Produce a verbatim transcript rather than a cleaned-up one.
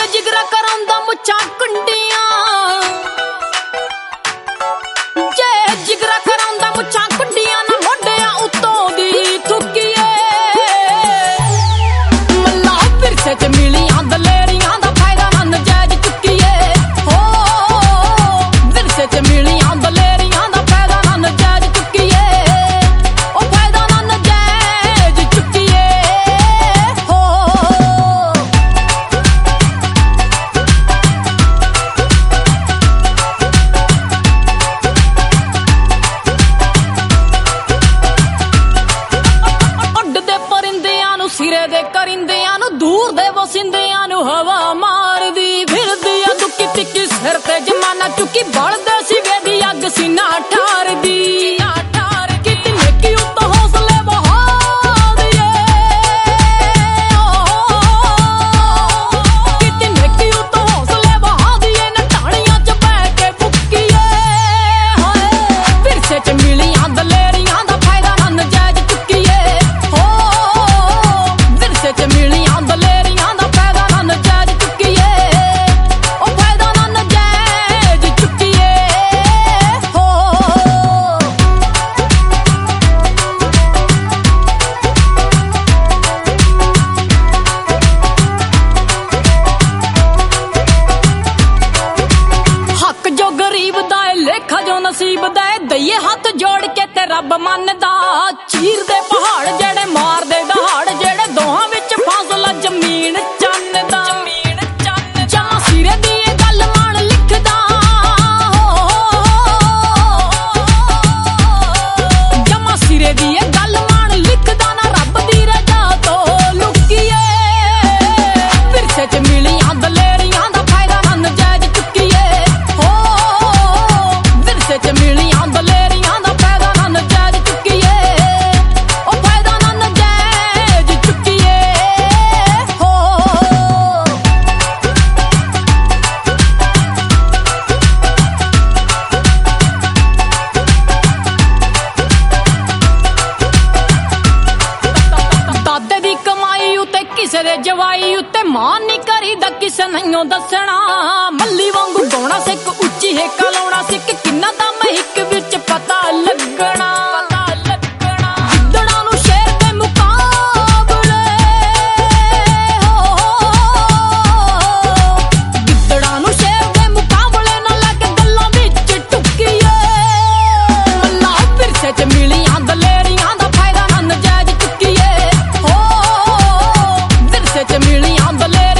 ਜਿਗਰਾ ਕਰਾਂਦਾ ਮੁੱਛਾਂ ਕੁੰਡੀਆਂ, ਜੇ ਜਿਗਰਾ ਕਰਾਂਦਾ ਮੁੱਛਾਂ ਕੁੰਡੀਆਂ ਨਾ ਮੋਢਿਆਂ ਉੱਤੋਂ ਦੀ ਥੁੱਕੀਏ। ਮੱਲਾ ਵਿਰਸੇ ਚ ਮਿਲੀਆਂ ਦਲੇਰੀਆਂ ਦਾ ਫਾਇਦਾ ਨਾ ਨਜਾਇਜ਼ ਚੁੱਕੀਏ। ਹੋ ਵਿਰਸੇ ਚ ਮਿਲੀਆਂ ਦਲੇਰੀਆਂ ਦਾ ਫਾਇਦਾ ਨਾ ਨਜਾਇਜ਼ ਚੁੱਕੀਏ। ਉਹ ਫਾਇਦਾ ਨਾ ਨਜਾਇਜ਼ ਚੁੱਕੀਏ। ਹੋ ਉੱਡਦੇ ਪਰਿੰਦਿਆਂ ਨੂੰ ਸਿਰੇ ਦੇ ਕਰਿੰਦਿਆਂ ਨੂੰ ਦੂਰ ਦੇ ਵਸਿੰਦਿਆਂ ਨੂੰ ਹਵਾ ਮਾਰਦੀ ਫਿਰਦੀ ਆ ਦੁੱਕੀ ਟਿੱਕੀ ਸਿਰ ਤੇ ਜਮਾਨਾ ਚੁੱਕੀ ਬਲਦੇ ਸਿਵੇ ਦੀ ਅੱਗ ਸੀਨਾ ਠਾਰਦੀ। ਕਿਤੇ ਨੇਕੀ ਉੱਤੋਂ ਹੌਸਲੇ ਬਹਾ ਦਈਏ। ਕਿਤੇ ਨੇਕੀ ਉੱਤੋਂ ਹੌਸਲੇ ਬਹਾ ਦਈਏ ਨਾ ਢਾਣੀਆਂ ਚ ਬਹਿ ਕੇ ਫੁੱਕੀਏ। ਹਾਏ ਵਿਰਸੇ ਚ ਮਿਲੀਆਂ ਦਲੇਰੀਆਂ ਦਾ ਫਾਇਦਾ ਨਾ ਨਜਾਇਜ਼ ਚੁੱਕੀਏ। ਹੋ ਵਿਰਸੇ ਚ ਮਿਲੀਆਂ ਦਲੇਰੀਆਂ ਦਾ ਫਾਇਦਾ ਨਾ ਨਜਾਇਜ਼ ਚੁੱਕੀਏ। ਉਹ ਫਾਇਦਾ ਨਾ ਨਜਾਇਜ਼ ਚੁੱਕੀਏ। ਹੋ ਹੱਕ ਜੋ ਗਰੀਬ ਦਾ ਏ ਲੇਖਾ ਜੋ ਨਸੀਬ ਦਾ ਏ ਦਈਏ ਹੱਥ ਜੋੜ ਕੇ ਤੇ ਰੱਬ ਮੰਨਦਾ। ਚੀਰ ਦੇ ਪਹਾੜ ਜਿਹੜੇ ਮਾਰਦੇ ਦਹਾੜ ਜਿਹੜੇ ਦੋਹਾਂ ਵਿੱਚ ਫਾਸਲਾ ਜ਼ਮੀਨ ਚੰਨ ਦਾ। ਜਮਾਂ ਸਿਰੇ ਦੀ ਇਹ ਗੱਲ ਮਾਣ ਲਿਖਦਾ। ਜਮਾਂ ਸਿਰੇ ਦੀ ਇਹ ਗੱਲ ਮਾਣ ਲਿਖਦਾ ਨਾ ਰੱਬ ਦੀ ਰਜ਼ਾ ਤੋਂ ਲੁਕੀਏ। ਵਿਰਸੇ ਚ ਮਿਲੀਆਂ ਦਲੇਰੀਆਂ ਦਾ ਫਾਇਦਾ ਨਾ ਨਜਾਇਜ਼ ਚੁੱਕੀਏ। ਹੋ ਵਿਰਸੇ ਚ ਮਿਲੀਆਂ ਦਲੇਰੀਆਂ ਦਾ ਫਾਇਦਾ ਨਾ ਨਜਾਇਜ਼ ਚੁੱਕੀਏ। ਉਹ ਫਾਇਦਾ ਨਾ ਨਜਾਇਜ਼ ਚੁੱਕੀਏ। ਹੋ ਦਾਦੇ ਦੀ ਕਮਾਈ ਉਤੇ ਕਿਸੇ ਦੇ ਜਵਾਈ ਉਤੇ ਮਾਨ ਨਹੀਂ ਕਰੀਦਾ ਕਿਸੇ ਨਹੀਂਓ ਦੱਸਣਾ। ਮੱਲੀ ਵਾਂਗੂ ਗਾਉਣਾ ਸਿੱਖ ਉੱਚੀ ਹੇਕਾ ਲਾਉਣਾ ਸਿੱਖ ਕਿੰਨਾ ਦਾ ਮਹਿਕ ਵਿੱਚ ਪਤਾ ਲੱਗਣਾ। ਗਿੱਦੜਾਂ ਨੂੰ ਸ਼ੇਰ ਦੇ ਮੁਕਾਬਲੇ। ਗਿੱਦੜਾਂ ਨੂੰ ਸ਼ੇਰ ਦੇ ਮੁਕਾਬਲੇ ਨਾ ਲੱਗ ਗੱਲਾਂ ਵਿੱਚ ਟੁੱਕੀਏ। ਮੱਲਾ ਵਿਰਸੇ ਚ ਮਿਲੀਆਂ ਦਲੇਰੀਆਂ ਦਾ ਫਾਇਦਾ ਨਾ ਨਜਾਇਜ਼ ਚੁੱਕੀਏ। ਹੋ ਵਿਰਸੇ ਚ ਮਿਲੀਆਂ ਦਲੇਰੀਆਂ